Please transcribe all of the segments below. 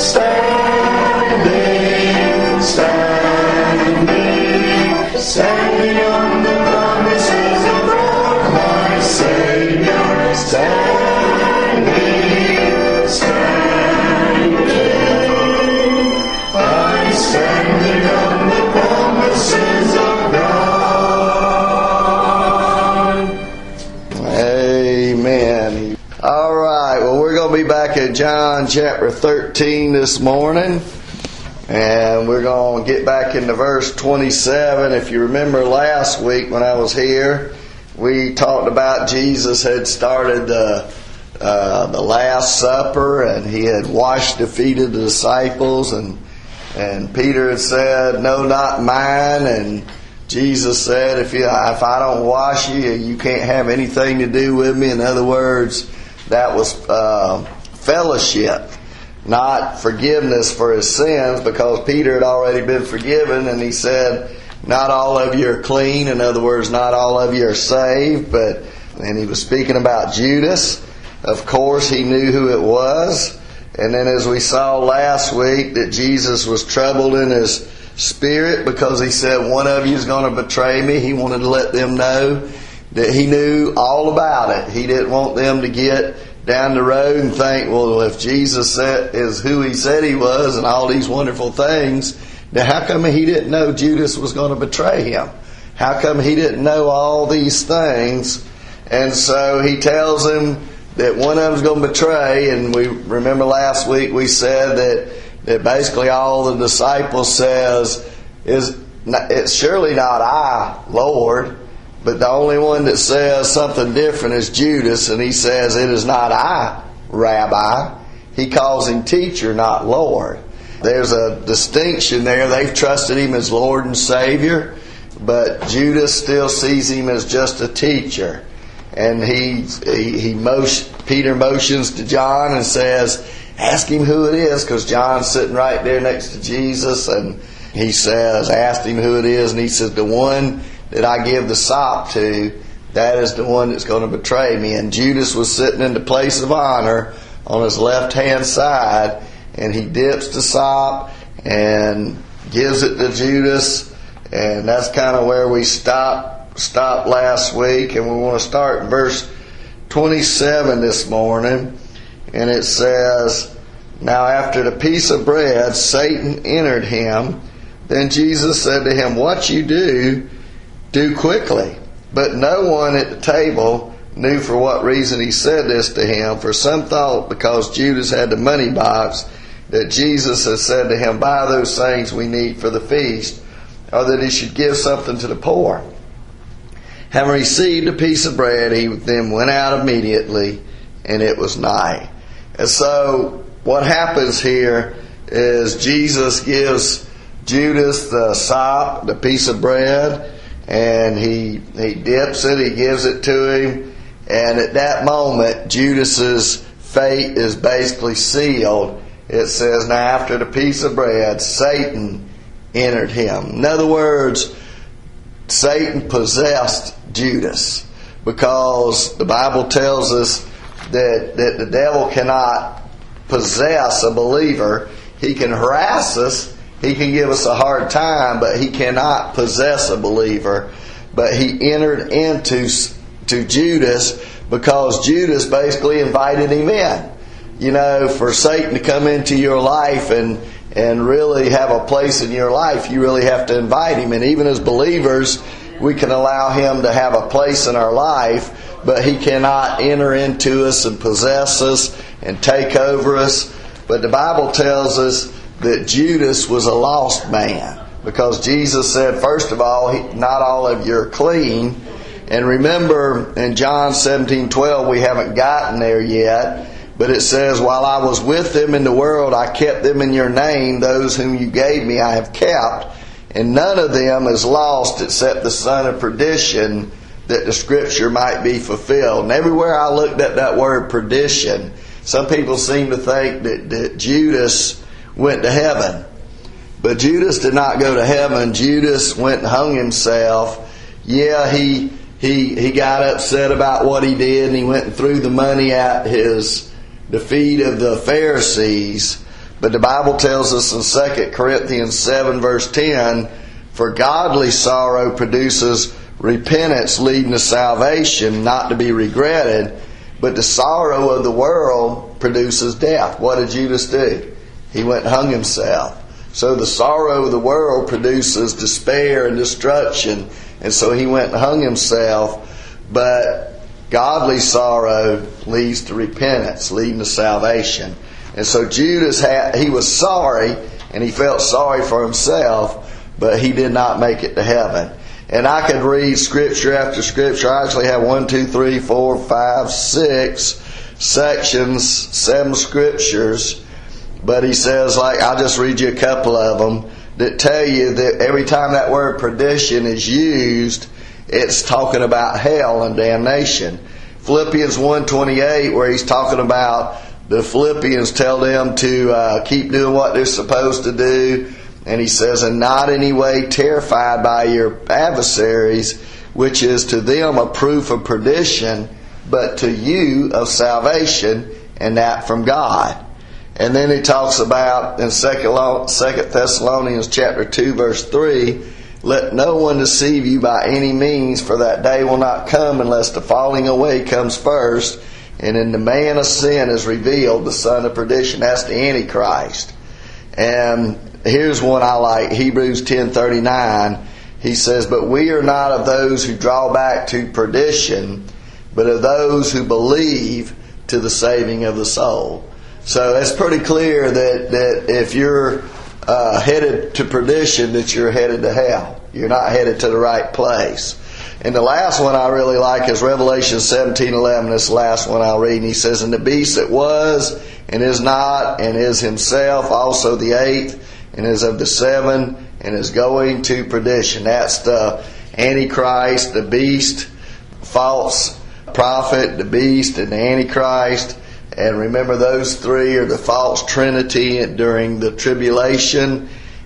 Standing on the promises of God, my Savior, standing, I'm standing on the promises of God. Amen. All right, well, we're going to be back at John chapter 13 this morning. And we're going to get back into verse 27. If you remember last week when I was here, we talked about Jesus had started the Last Supper, and he had washed the feet of the disciples, and Peter had said, "No, not mine." And Jesus said, if I don't wash you, you can't have anything to do with me. In other words, that was fellowship, not forgiveness for his sins, because Peter had already been forgiven, and he said, not all of you are clean. In other words, not all of you are saved. And he was speaking about Judas. Of course, he knew who it was. And then as we saw last week, that Jesus was troubled in his spirit because he said, one of you is going to betray me. He wanted to let them know that he knew all about it. He didn't want them to get down the road and think, well, if Jesus is who he said he was and all these wonderful things, then how come he didn't know Judas was going to betray him? How come he didn't know all these things? And so he tells him that one of them's going to betray. And we remember last week we said that basically all the disciples says, it's surely not I, Lord. But the only one that says something different is Judas, and he says, it is not I, Rabbi. He calls him teacher, not Lord. There's a distinction there. They've trusted him as Lord and Savior, but Judas still sees him as just a teacher. And Peter motions to John and says, ask him who it is, because John's sitting right there next to Jesus, and he says, asked him who it is, and he says, the one that I give the sop to, that is the one that's going to betray me. And Judas was sitting in the place of honor on his left-hand side, and he dips the sop and gives it to Judas. And that's kind of where we stopped last week. And we want to start in verse 27 this morning. And it says, now after the piece of bread, Satan entered him. Then Jesus said to him, what you do quickly. But no one at the table knew for what reason he said this to him. For some thought because Judas had the money box that Jesus had said to him, buy those things we need for the feast, or that he should give something to the poor. Having received a piece of bread, he then went out immediately, and it was night. And so what happens here is Jesus gives Judas the sop, the piece of bread, and he dips it, he gives it to him, and at that moment Judas's fate is basically sealed. It says, now after the piece of bread, Satan entered him. In other words, Satan possessed Judas, because the Bible tells us that the devil cannot possess a believer. He can harass us, he can give us a hard time, but he cannot possess a believer. But he entered into Judas because Judas basically invited him in. You know, for Satan to come into your life and really have a place in your life, you really have to invite him. And even as believers, we can allow him to have a place in our life, but he cannot enter into us and possess us and take over us. But the Bible tells us that Judas was a lost man, because Jesus said, first of all, not all of you are clean. And remember in John 17:12, we haven't gotten there yet, but it says, while I was with them in the world, I kept them in your name. Those whom you gave me I have kept, and none of them is lost except the son of perdition, that the scripture might be fulfilled. And everywhere I looked at that word perdition, some people seem to think that Judas went to heaven. But Judas did not go to heaven. Judas went and hung himself. Yeah, he got upset about what he did, and he went and threw the money at the feet of the Pharisees. But the Bible tells us in 2 Corinthians 7 verse 10, for godly sorrow produces repentance leading to salvation, not to be regretted, but the sorrow of the world produces death. What did Judas do? He went and hung himself. So the sorrow of the world produces despair and destruction, and so he went and hung himself. But godly sorrow leads to repentance, leading to salvation. And so Judas he was sorry, and he felt sorry for himself, but he did not make it to heaven. And I could read scripture after scripture. I actually have 1, 2, 3, 4, 5, 6 sections, 7 scriptures. But he says, I'll just read you a couple of them that tell you that every time that word perdition is used, it's talking about hell and damnation. Philippians 1:28, where he's talking about the Philippians tell them to keep doing what they're supposed to do. And he says, and not in any way terrified by your adversaries, which is to them a proof of perdition, but to you of salvation, and that from God. And then he talks about in 2 Thessalonians chapter 2 verse 3, let no one deceive you by any means, for that day will not come unless the falling away comes first, and in the man of sin is revealed, the son of perdition. That's the Antichrist. And here's one I like, Hebrews 10:39. He says, but we are not of those who draw back to perdition, but of those who believe to the saving of the soul. So it's pretty clear that if you're headed to perdition, that you're headed to hell. You're not headed to the right place. And the last one I really like is Revelation 17:11. This last one I'll read. And he says, and the beast that was, and is not, and is himself also the 8th, and is of the 7, and is going to perdition. That's the Antichrist, the beast, false prophet, the beast, and the Antichrist. And remember, those 3 are the false trinity during the tribulation,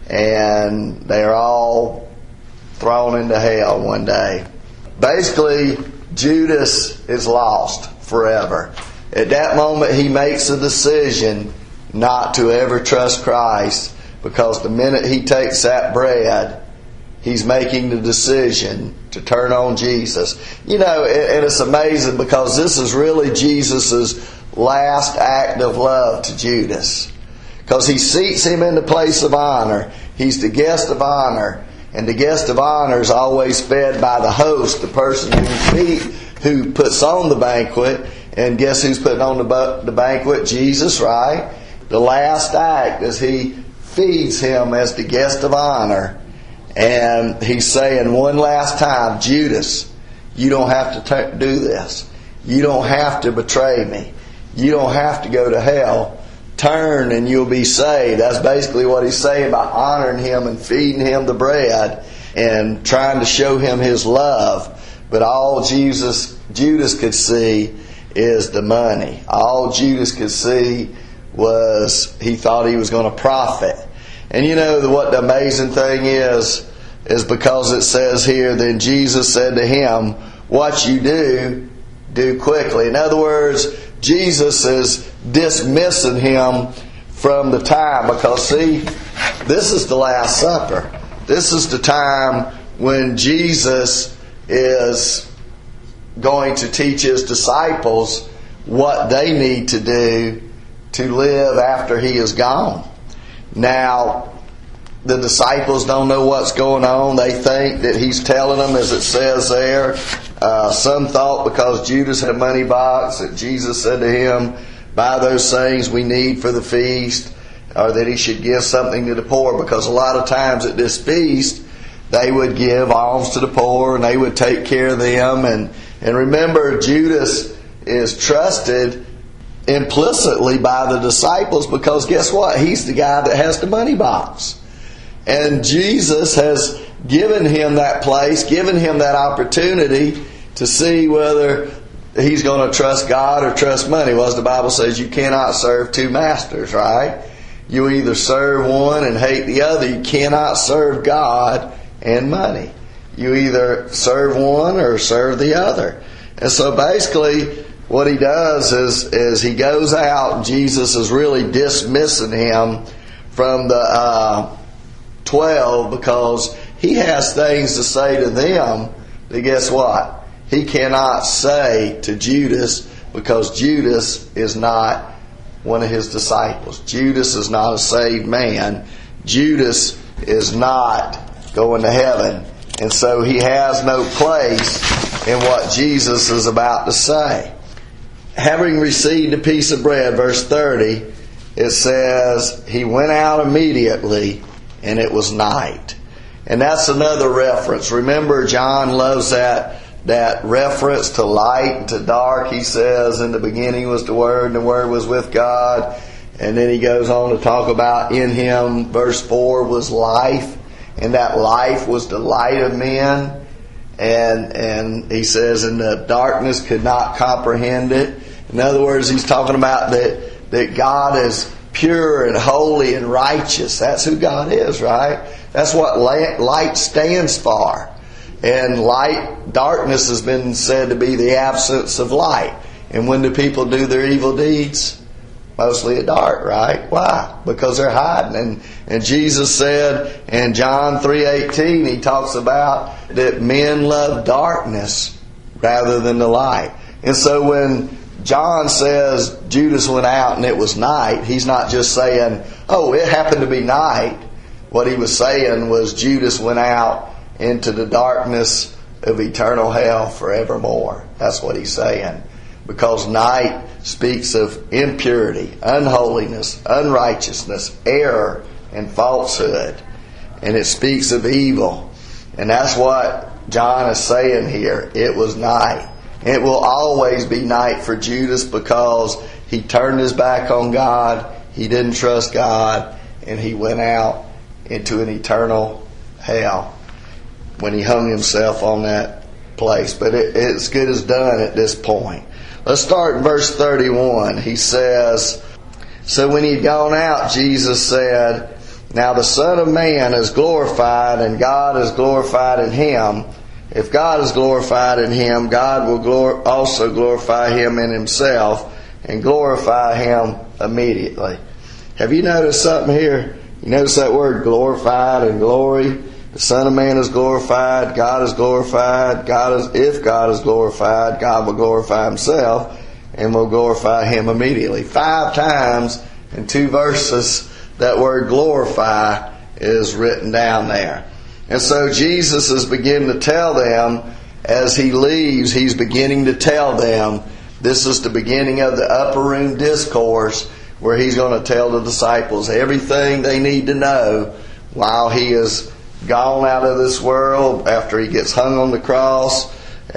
and they're all thrown into hell one day. Basically, Judas is lost forever. At that moment, he makes a decision not to ever trust Christ, because the minute he takes that bread, he's making the decision to turn on Jesus. You know, and it's amazing, because this is really Jesus' last act of love to Judas. Because he seats him in the place of honor. He's the guest of honor. And the guest of honor is always fed by the host, the person who puts on the banquet. And guess who's putting on the banquet? Jesus, right? The last act is he feeds him as the guest of honor. And he's saying one last time, Judas, you don't have to do this. You don't have to betray me. You don't have to go to hell. Turn and you'll be saved. That's basically what he's saying by honoring him and feeding him the bread and trying to show him his love. But all Judas could see is the money. All Judas could see was he thought he was going to profit. And you know what the amazing thing is because it says here, then Jesus said to him, what you do quickly. In other words, Jesus is dismissing him from the time, because see, this is the Last Supper. This is the time when Jesus is going to teach his disciples what they need to do to live after he is gone. Now, the disciples don't know what's going on. They think that he's telling them, as it says there. Some thought because Judas had a money box that Jesus said to him, buy those things we need for the feast, or that he should give something to the poor, because a lot of times at this feast they would give alms to the poor and they would take care of them. And remember, Judas is trusted implicitly by the disciples, because guess what? He's the guy that has the money box. And Jesus has given him that place, given him that opportunity to see whether he's going to trust God or trust money. Well, as the Bible says, you cannot serve 2 masters, right? You either serve one and hate the other. You cannot serve God and money. You either serve one or serve the other. And so basically what he does is he goes out, and Jesus is really dismissing him from the 12, because he has things to say to them that, guess what? He cannot say to Judas, because Judas is not one of his disciples. Judas is not a saved man. Judas is not going to heaven. And so he has no place in what Jesus is about to say. Having received a piece of bread, verse 30, it says, he went out immediately, and it was night. And that's another reference. Remember, John loves that reference to light and to dark. He says, in the beginning was the Word, and the Word was with God. And then he goes on to talk about in him, verse 4, was life. And that life was the light of men. And he says, and the darkness could not comprehend it. In other words, he's talking about that God is pure and holy and righteous. That's who God is, right? That's what light stands for. And darkness has been said to be the absence of light. And when do people do their evil deeds? Mostly at dark, right? Why? Because they're hiding. And Jesus said in John 3:18, he talks about that men love darkness rather than the light. And so when John says Judas went out and it was night, he's not just saying, oh, it happened to be night. What he was saying was Judas went out into the darkness of eternal hell forevermore. That's what he's saying. Because night speaks of impurity, unholiness, unrighteousness, error, and falsehood. And it speaks of evil. And that's what John is saying here. It was night. It will always be night for Judas, because he turned his back on God, he didn't trust God, and he went out into an eternal hell when he hung himself on that place. But it's good as done at this point. Let's start in verse 31. He says, so when he'd gone out, Jesus said, now the Son of Man is glorified, and God is glorified in him. If God is glorified in him, God will also glorify him in himself, and glorify him immediately. Have you noticed something here? You notice that word glorified and glory? The Son of Man is glorified, God is glorified. If God is glorified, God will glorify himself, and will glorify him immediately. 5 times in 2 verses that word glorify is written down there. And so Jesus is beginning to tell them, as he leaves, he's beginning to tell them, this is the beginning of the upper room discourse, where he's going to tell the disciples everything they need to know while he is gone out of this world, after he gets hung on the cross,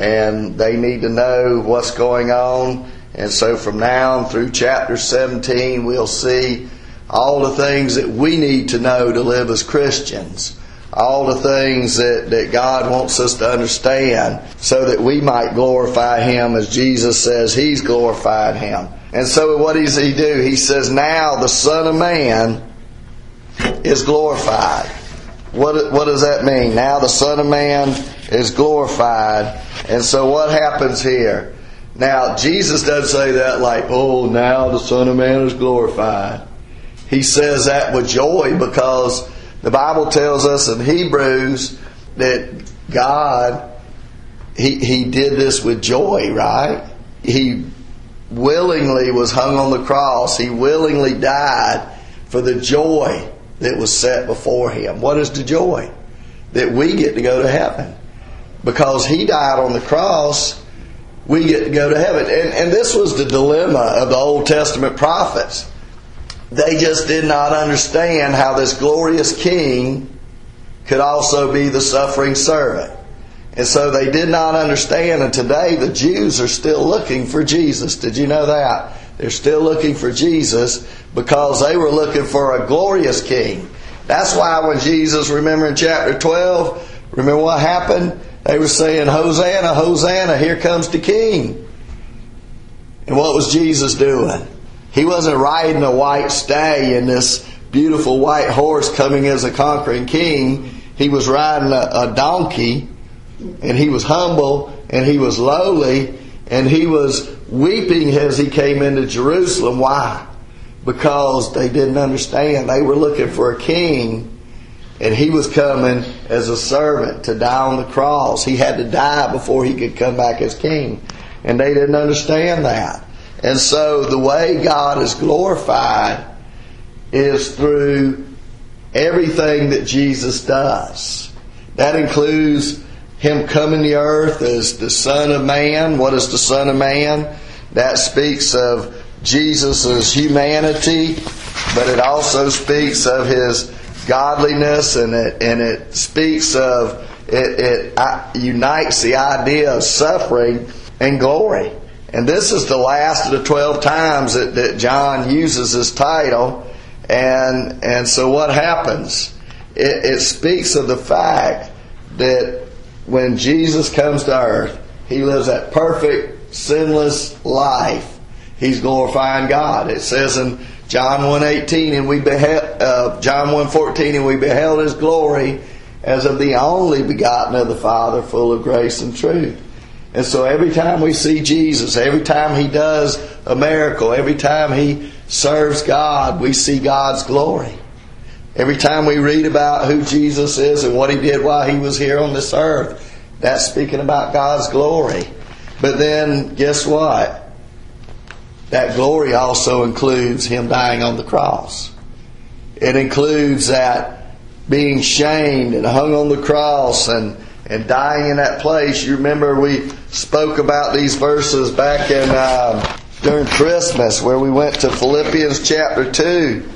and they need to know what's going on. And so from now on through chapter 17, we'll see all the things that we need to know to live as Christians. All the things that God wants us to understand, so that we might glorify him as Jesus says he's glorified him. And so what does he do? He says, now the Son of Man is glorified. What does that mean? Now the Son of Man is glorified. And so what happens here? Now, Jesus doesn't say that like, oh, now the Son of Man is glorified. He says that with joy, because the Bible tells us in Hebrews that God, He did this with joy, right? He willingly was hung on the cross. He willingly died for the joy that was set before him. What is the joy? That we get to go to heaven. Because he died on the cross, we get to go to heaven. And this was the dilemma of the Old Testament prophets. They just did not understand how this glorious king could also be the suffering servant. And so they did not understand. And today the Jews are still looking for Jesus. Did you know that? They're still looking for Jesus, because they were looking for a glorious king. That's why when Jesus, remember in chapter 12, remember what happened? They were saying, Hosanna, Hosanna, here comes the king. And what was Jesus doing? He wasn't riding a white stag in this beautiful white horse coming as a conquering king. He was riding a donkey, and he was humble, and he was lowly, and he was weeping as he came into Jerusalem. Why? because they didn't understand. They were looking for a king, and he was coming as a servant to die on the cross. He had to die before he could come back as king. And they didn't understand that. And so the way God is glorified is through everything that Jesus does. That includes Him coming to earth as the Son of Man. What is the Son of Man? That speaks of Jesus' humanity, but it also speaks of His godliness, and it speaks of, it unites the idea of suffering and glory. And this is the last of the 12 times that John uses this title. And so what happens? It speaks of the fact that when Jesus comes to earth, He lives that perfect, sinless life. He's glorifying God. It says in John 1:18, and we beheld John 1:14, and we beheld His glory as of the only begotten of the Father, full of grace and truth. And so every time we see Jesus, every time He does a miracle, every time He serves God, we see God's glory. Every time we read about who Jesus is and what He did while He was here on this earth, that's speaking about God's glory. But then, guess what? That glory also includes Him dying on the cross. It includes that being shamed and hung on the cross and dying in that place. You remember we spoke about these verses back in during Christmas, where we went to Philippians chapter 2.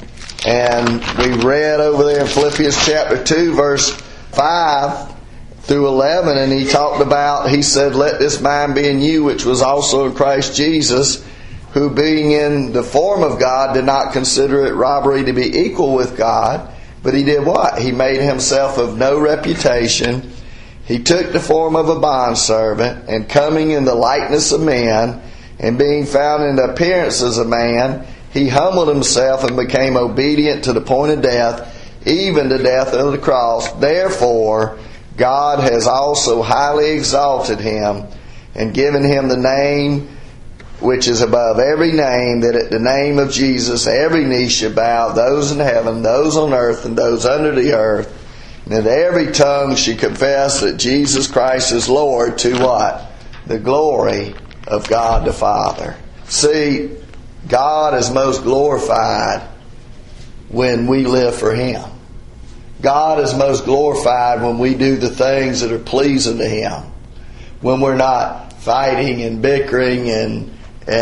And we read over there in Philippians chapter 2, verse 5 through 11, and he said, "Let this mind be in you, which was also in Christ Jesus, who being in the form of God did not consider it robbery to be equal with God, but He did what? He made Himself of no reputation. He took the form of a bondservant, and coming in the likeness of men, and being found in the appearance as a man, He humbled Himself and became obedient to the point of death, even to death of the cross. Therefore, God has also highly exalted Him, and given Him the name which is above every name, that at the name of Jesus every knee shall bow, those in heaven, those on earth, and those under the earth, and that every tongue should confess that Jesus Christ is Lord, to what? The glory of God the Father." See, God is most glorified when we live for Him. God is most glorified when we do the things that are pleasing to Him. When we're not fighting and bickering and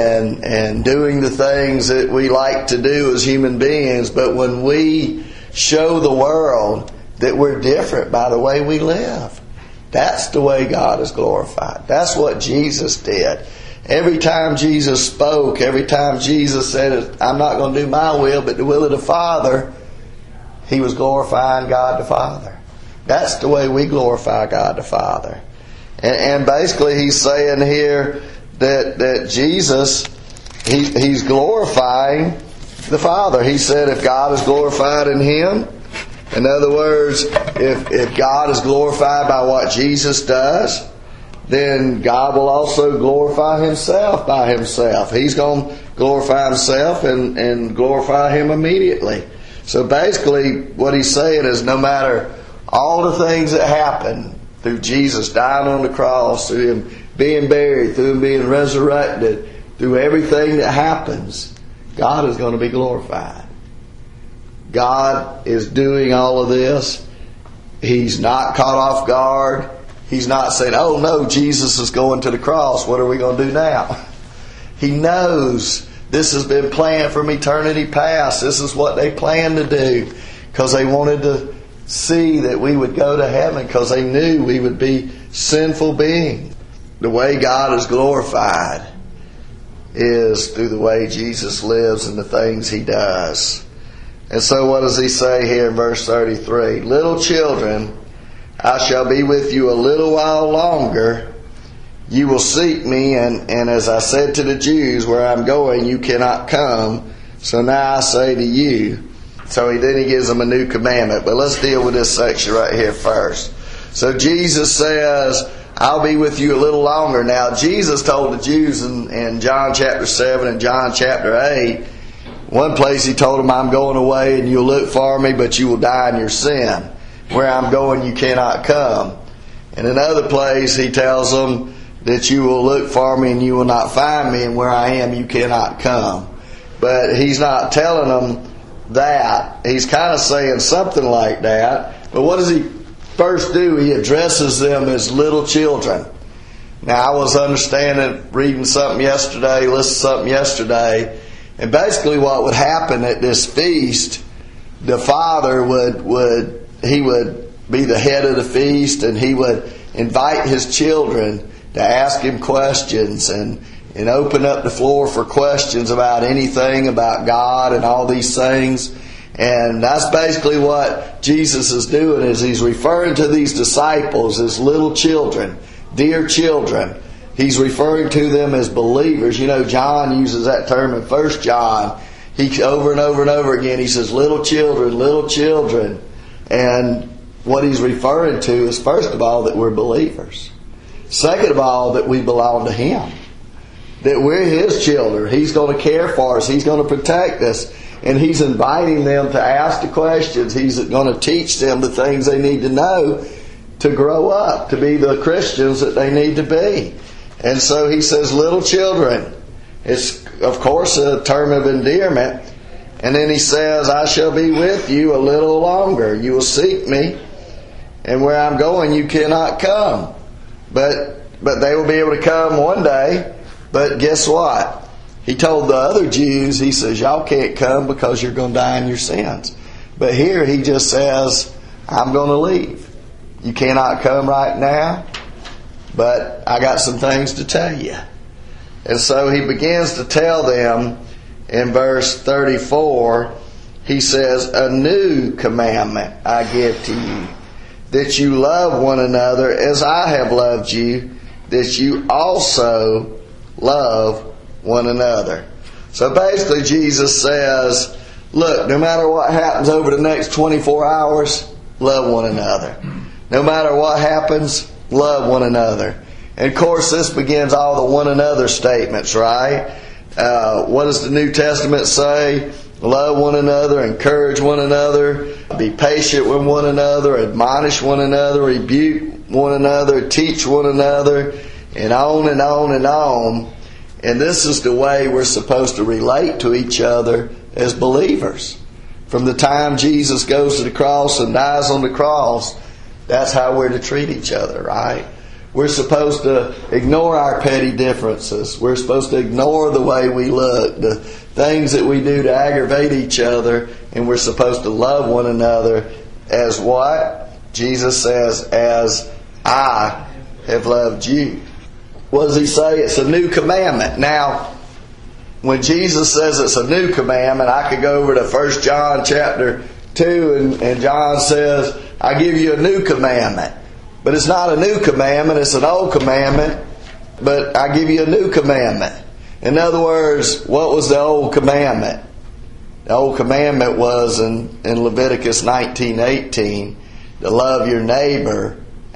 doing the things that we like to do as human beings, but when we show the world that we're different by the way we live. That's the way God is glorified. That's what Jesus did. Every time Jesus spoke, every time Jesus said, "I'm not going to do my will, but the will of the Father," He was glorifying God the Father. That's the way we glorify God the Father. And basically He's saying here that Jesus, He's glorifying the Father. He said if God is glorified in Him, in other words, if God is glorified by what Jesus does, then God will also glorify Himself by Himself. He's going to glorify Himself and glorify Him immediately. So basically what He's saying is, no matter all the things that happen through Jesus dying on the cross, through Him being buried, through Him being resurrected, through everything that happens, God is going to be glorified. God is doing all of this. He's not caught off guard. He's not saying, "Oh no, Jesus is going to the cross. What are we going to do now?" He knows this has been planned from eternity past. This is what they planned to do, because they wanted to see that we would go to heaven, because they knew we would be sinful beings. The way God is glorified is through the way Jesus lives and the things He does. And so what does He say here in verse 33? "Little children, I shall be with you a little while longer. You will seek me, and as I said to the Jews, where I'm going, you cannot come. So now I say to you." So then He gives them a new commandment. But let's deal with this section right here first. So Jesus says, "I'll be with you a little longer." Now, Jesus told the Jews in John chapter 7 and John chapter 8 One place he told them, I'm going away and you'll look for me, but you will die in your sin. Where I'm going, you cannot come. In another place, he tells them that you will look for me and you will not find me, and where I am, you cannot come. But he's not telling them that. He's kind of saying something like that. But what does he first do? He addresses them as little children. Now, I was reading something yesterday, listening to something yesterday, and basically what would happen at this feast, the father would be the head of the feast, and he would invite his children to ask him questions and open up the floor for questions about anything, about God and all these things. And that's basically what Jesus is doing, is he's referring to these disciples as little children, dear children. He's referring to them as believers. You know, John uses that term in 1 John. He over and over and over again, he says, little children, little children. And what he's referring to is, first of all, that we're believers. Second of all, that we belong to him. That we're his children. He's going to care for us. He's going to protect us. And he's inviting them to ask the questions. He's going to teach them the things they need to know to grow up, to be the Christians that they need to be. And so he says, little children. It's, of course, a term of endearment. And then he says, I shall be with you a little longer. You will seek me, and where I'm going, you cannot come. But they will be able to come one day. But guess what? He told the other Jews, he says, y'all can't come because you're going to die in your sins. But here he just says, I'm going to leave. You cannot come right now, but I got some things to tell you. And so he begins to tell them in verse 34, he says, a new commandment I give to you, that you love one another as I have loved you, that you also love one another. So basically Jesus says, look, no matter what happens over the next 24 hours, love one another. No matter what happens, love one another. And of course this begins all the one another statements, right? What does the New Testament say? Love one another, encourage one another, be patient with one another, admonish one another, rebuke one another, teach one another, and on and on and on. And this is the way we're supposed to relate to each other as believers. From the time Jesus goes to the cross and dies on the cross, that's how we're to treat each other, right? We're supposed to ignore our petty differences. We're supposed to ignore the way we look, the things that we do to aggravate each other, and we're supposed to love one another as what? Jesus says, as I have loved you. What does he say? It's a new commandment. Now, when Jesus says it's a new commandment, I could go over to 1 John chapter 2, and John says, I give you a new commandment. But it's not a new commandment, it's an old commandment, but I give you a new commandment. In other words, what was the old commandment? The old commandment was in Leviticus 19:18 to love your neighbor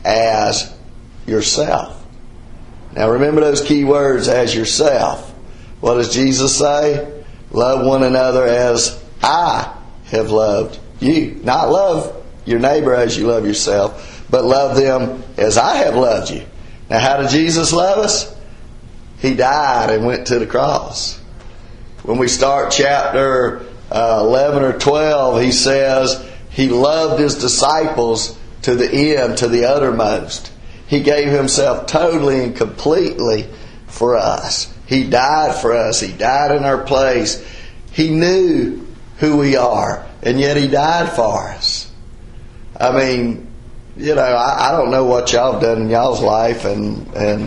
as yourself. Now remember those key words, as yourself. What does Jesus say? Love one another as I have loved you. Not love your neighbor as you love yourself, but love them as I have loved you. Now how did Jesus love us? He died and went to the cross. When we start chapter 11 or 12, he says he loved his disciples to the end, to the uttermost. He gave himself totally and completely for us. He died for us. He died in our place. He knew who we are, and yet he died for us. I mean, you know, I don't know what y'all have done in y'all's life, and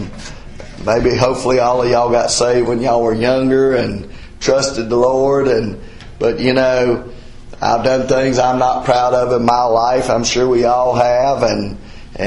maybe hopefully all of y'all got saved when y'all were younger and trusted the Lord, but you know, I've done things I'm not proud of in my life. I'm sure we all have, and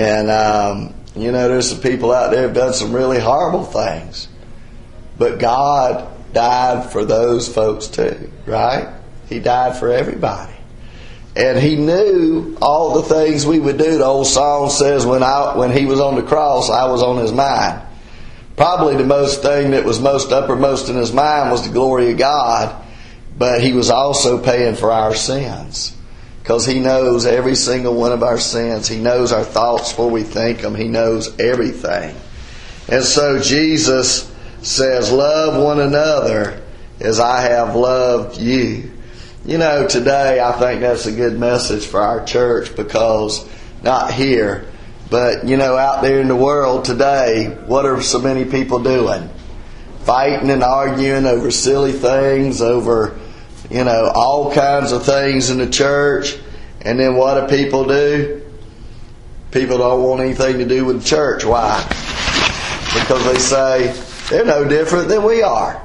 you know, there's some people out there who've done some really horrible things. But God died for those folks too, right? He died for everybody. And He knew all the things we would do. The old song says, when He was on the cross, I was on His mind. Probably the most thing that was most uppermost in His mind was the glory of God. but He was also paying for our sins. Because He knows every single one of our sins. He knows our thoughts before we think them. He knows everything. And so Jesus says, love one another as I have loved you. You know, today I think that's a good message for our church, because not here, but, you know, out there in the world today, what are so many people doing? Fighting and arguing over silly things, over, you know, all kinds of things in the church. And then what do people do? People don't want anything to do with the church. Why? Because they say they're no different than we are.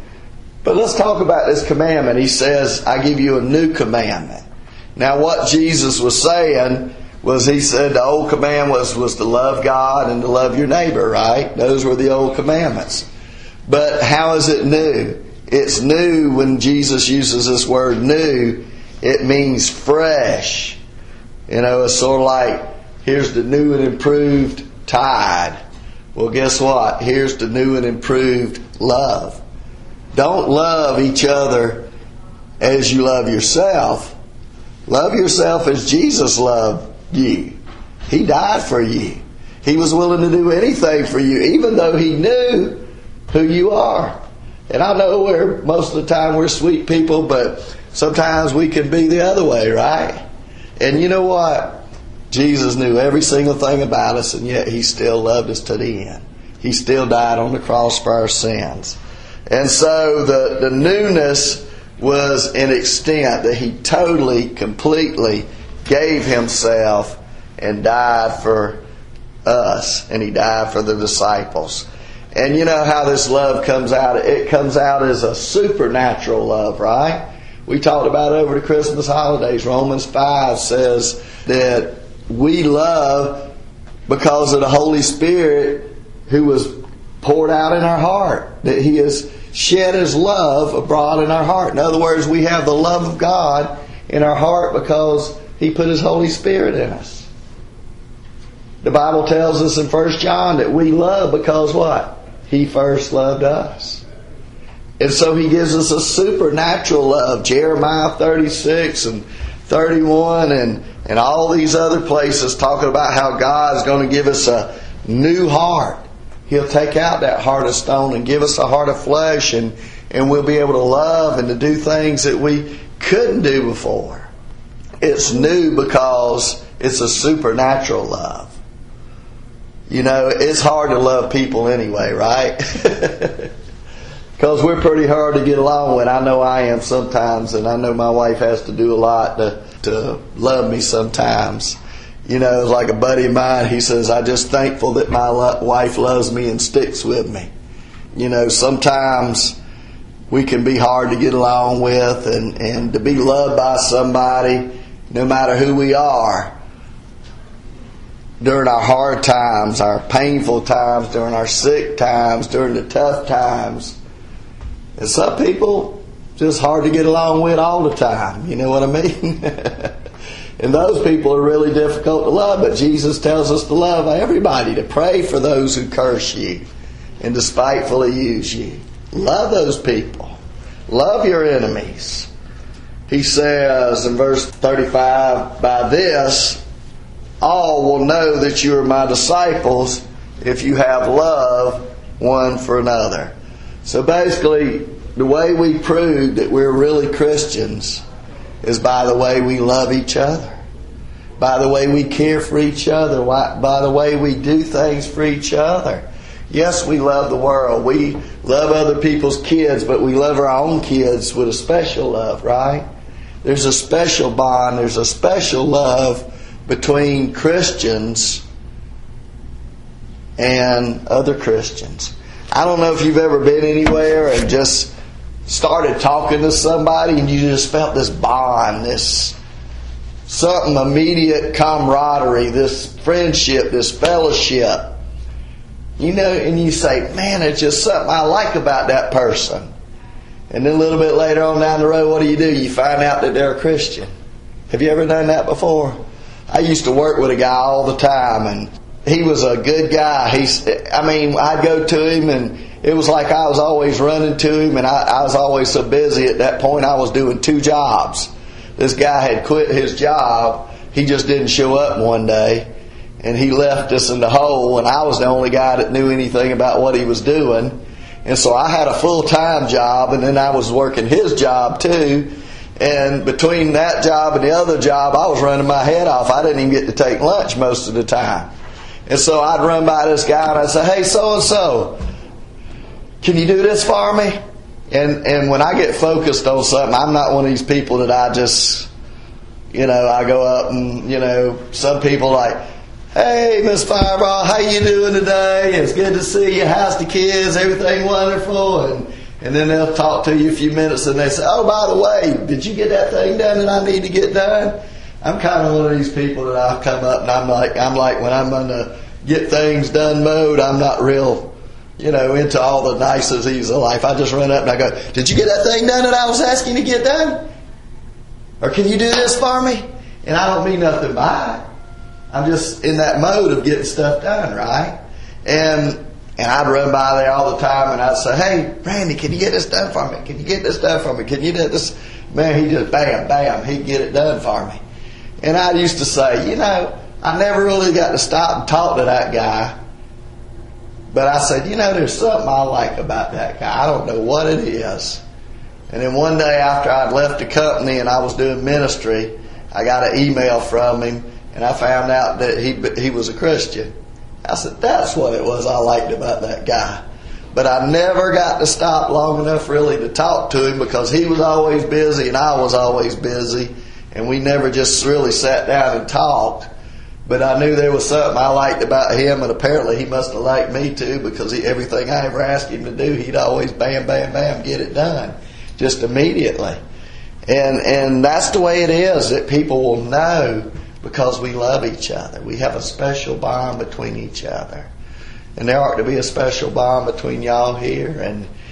But let's talk about this commandment. He says, I give you a new commandment. Now what Jesus was saying was, He said the old commandment was to love God and to love your neighbor, right? Those were the old commandments. But how is it new? It's new when Jesus uses this word new. It means fresh. You know, it's sort of like, here's the new and improved Tide. Well, guess what? Here's the new and improved love. Don't love each other as you love yourself. Love yourself as Jesus loved you. He died for you. He was willing to do anything for you, even though He knew who you are. And I know most of the time we're sweet people, but sometimes we can be the other way, right? And you know what? Jesus knew every single thing about us, and yet He still loved us to the end. He still died on the cross for our sins. And so the newness was an extent that He totally, completely gave Himself and died for us. And He died for the disciples. And you know how this love comes out? It comes out as a supernatural love, right? We talked about it over the Christmas holidays. Romans 5 says that we love because of the Holy Spirit who was poured out in our heart. That He has shed His love abroad in our heart. In other words, we have the love of God in our heart because He put His Holy Spirit in us. The Bible tells us in 1 John that we love because what? He first loved us. And so He gives us a supernatural love. Jeremiah 36 and 31 and all these other places talking about how God's going to give us a new heart. He'll take out that heart of stone and give us a heart of flesh, and we'll be able to love and to do things that we couldn't do before. It's new because it's a supernatural love. You know, it's hard to love people anyway, right? Because we're pretty hard to get along with. I know I am sometimes, and I know my wife has to do a lot to love me sometimes. You know, like a buddy of mine, he says, I'm just thankful that my wife loves me and sticks with me. You know, sometimes we can be hard to get along with, and to be loved by somebody, no matter who we are, during our hard times, our painful times, during our sick times, during the tough times. And some people, just hard to get along with all the time. You know what I mean? And those people are really difficult to love. But Jesus tells us to love everybody, to pray for those who curse you and despitefully use you. Love those people. Love your enemies. He says in verse 35, by this all will know that you are my disciples if you have love one for another. So basically, the way we prove that we're really Christians is by the way we love each other, by the way we care for each other, by the way we do things for each other. Yes, we love the world. We love other people's kids, but we love our own kids with a special love, right? There's a special bond. There's a special love between Christians and other Christians. I don't know if you've ever been anywhere and just started talking to somebody and you just felt this bond, this something immediate camaraderie, this friendship, this fellowship. You know, and you say, man, it's just something I like about that person. And then a little bit later on down the road, what do? You find out that they're a Christian. Have you ever done that before? I used to work with a guy all the time, and he was a good guy. I'd go to him, it was like I was always running to him, and I was always so busy at that point I was doing 2 jobs. This guy had quit his job. He just didn't show up one day, and he left us in the hole, and I was the only guy that knew anything about what he was doing. And so I had a full-time job, and then I was working his job too. And between that job and the other job, I was running my head off. I didn't even get to take lunch most of the time. And so I'd run by this guy and I'd say, "Hey, so-and-so, can you do this for me?" And when I get focused on something, I'm not one of these people that I just, I go up and, some people like, "Hey, Miss Fireball, how you doing today? It's good to see you. How's the kids? Everything wonderful?" And then they'll talk to you a few minutes and they say, "Oh, by the way, did you get that thing done that I need to get done?" I'm kind of one of these people that I'll come up and I'm like when I'm going to get things done mode, I'm not real, into all the niceties of life. I just run up and I go, "Did you get that thing done that I was asking to get done? Or can you do this for me?" And I don't mean nothing by it. I'm just in that mode of getting stuff done, right? And I'd run by there all the time and I'd say, "Hey, Randy, can you get this done for me? Can you get this done for me? Can you do this?" Man, he just bam, bam, he'd get it done for me. And I used to say, I never really got to stop and talk to that guy. But I said, there's something I like about that guy. I don't know what it is. And then one day after I'd left the company and I was doing ministry, I got an email from him and I found out that he was a Christian. I said, that's what it was I liked about that guy. But I never got to stop long enough really to talk to him because he was always busy and I was always busy. And we never just really sat down and talked. But I knew there was something I liked about him, and apparently he must have liked me too, because everything I ever asked him to do, he'd always bam, bam, bam, get it done. Just immediately. And that's the way it is, that people will know because we love each other. We have a special bond between each other. And there ought to be a special bond between y'all here,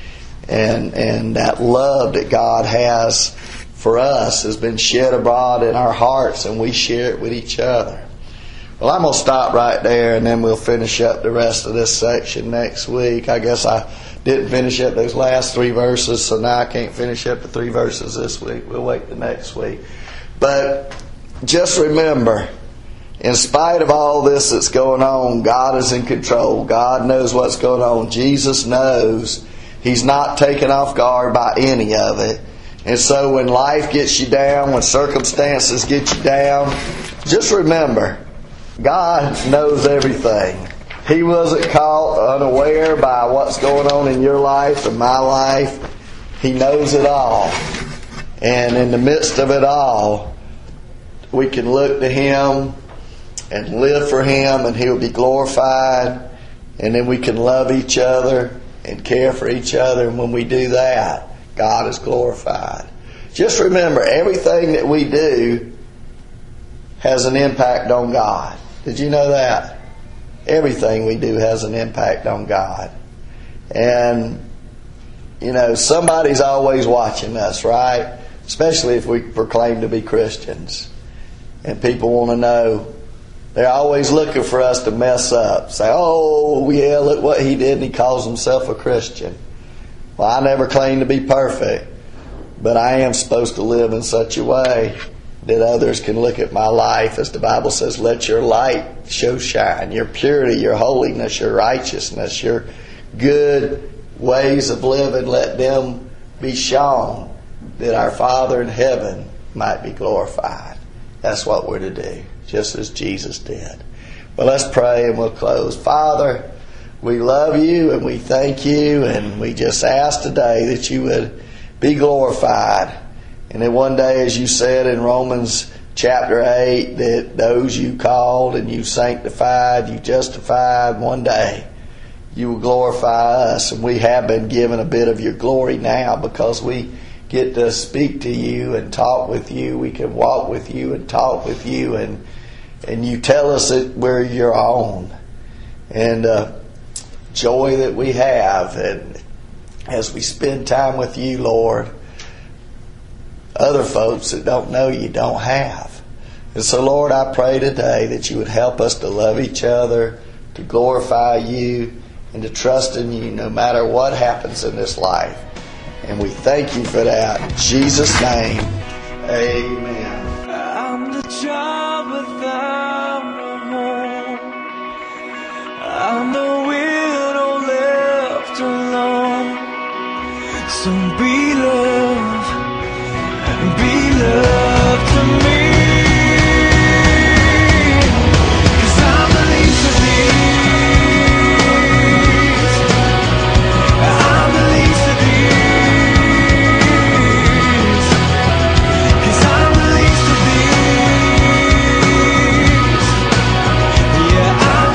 and that love that God has for us has been shed abroad in our hearts, and we share it with each other. Well, I'm going to stop right there, and then we'll finish up the rest of this section next week. I guess I didn't finish up those last 3 verses, so now I can't finish up the 3 verses this week. We'll wait the next week. But just remember, in spite of all this that's going on, God is in control. God knows what's going on. Jesus knows. He's not taken off guard by any of it. And so when life gets you down, when circumstances get you down, just remember, God knows everything. He wasn't caught unaware by what's going on in your life and my life. He knows it all. And in the midst of it all, we can look to Him and live for Him, and He'll be glorified. And then we can love each other and care for each other. And when we do that, God is glorified. Just remember, everything that we do has an impact on God. Did you know that? Everything we do has an impact on God. And, somebody's always watching us, right? Especially if we proclaim to be Christians. And people want to know. They're always looking for us to mess up. Say, "Oh, yeah, look what he did, and he calls himself a Christian." Well, I never claim to be perfect, but I am supposed to live in such a way that others can look at my life, as the Bible says, let your light show shine. Your purity, your holiness, your righteousness, your good ways of living, let them be shown, that our Father in heaven might be glorified. That's what we're to do, just as Jesus did. Well, let's pray and we'll close. Father, we love you and we thank you, and we just ask today that you would be glorified. And then one day, as you said in Romans chapter 8, that those you called and you sanctified, you justified, one day you will glorify us. And we have been given a bit of your glory now because we get to speak to you and talk with you. We can walk with you and talk with you, and you tell us that we're your own. And joy that we have, and as we spend time with you, Lord, other folks that don't know you don't have. And so, Lord, I pray today that you would help us to love each other, to glorify you, and to trust in you no matter what happens in this life. And we thank you for that. In Jesus' name, amen. I'm the child without a home. I'm the widow left alone. So be love to me. 'Cause I'm the least of these. I'm the least of these. 'Cause I'm the least of these. Yeah, I'm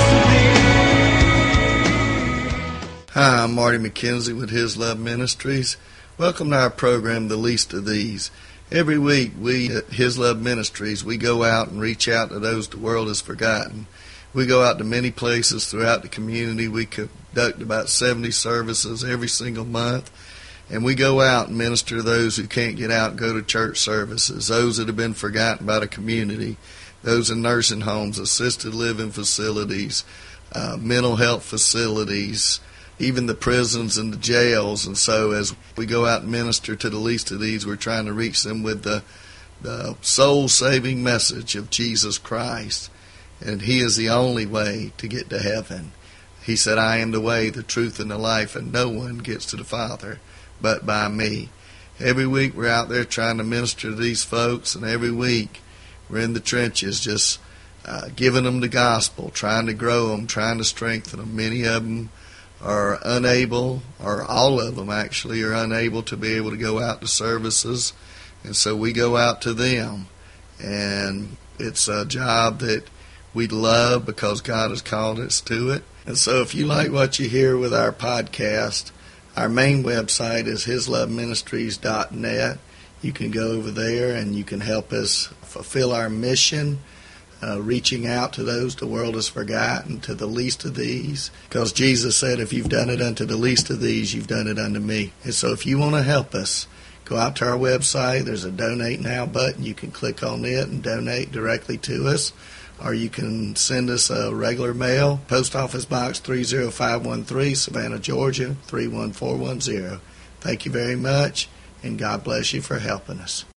the least of these. Hi, I'm Marty McKenzie with His Love Ministries. Welcome to our program, The Least of These. Every week, we at His Love Ministries, we go out and reach out to those the world has forgotten. We go out to many places throughout the community. We conduct about 70 services every single month. And we go out and minister to those who can't get out and go to church services, those that have been forgotten by the community, those in nursing homes, assisted living facilities, mental health facilities, even the prisons and the jails. And so as we go out and minister to the least of these, we're trying to reach them with the soul-saving message of Jesus Christ. And He is the only way to get to heaven. He said, I am the way, the truth, and the life, and no one gets to the Father but by me. Every week we're out there trying to minister to these folks, and every week we're in the trenches just giving them the gospel, trying to grow them, trying to strengthen them. Many of them are unable, or all of them actually, are unable to be able to go out to services. And so we go out to them. And it's a job that we love because God has called us to it. And so if you like what you hear with our podcast, our main website is hisloveministries.net. You can go over there and you can help us fulfill our mission, reaching out to those the world has forgotten, to the least of these. Because Jesus said, if you've done it unto the least of these, you've done it unto me. And so if you want to help us, go out to our website. There's a Donate Now button. You can click on it and donate directly to us. Or you can send us a regular mail, Post Office Box 30513, Savannah, Georgia, 31410. Thank you very much, and God bless you for helping us.